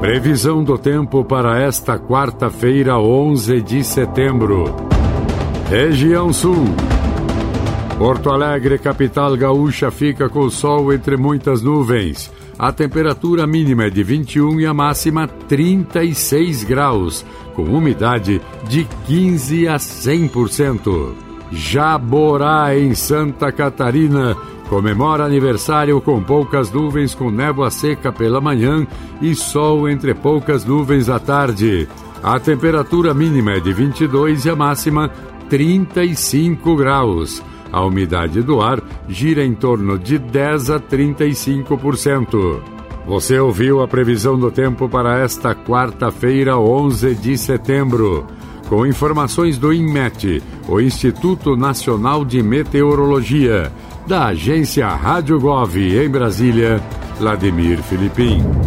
Previsão do tempo para esta quarta-feira, 11 de setembro. Região Sul. Porto Alegre, capital gaúcha, fica com sol entre muitas nuvens. A temperatura mínima é de 21 e a máxima 36 graus, com umidade de 15 a 100%. Jaborá, em Santa Catarina, comemora aniversário com poucas nuvens, com névoa seca pela manhã e sol entre poucas nuvens à tarde. A temperatura mínima é de 22 e a máxima 35 graus. A umidade do ar gira em torno de 10 a 35%. Você ouviu a previsão do tempo para esta quarta-feira, 11 de setembro. Com informações do INMET, o Instituto Nacional de Meteorologia, da agência Rádio Gov em Brasília, Vladimir Filipim.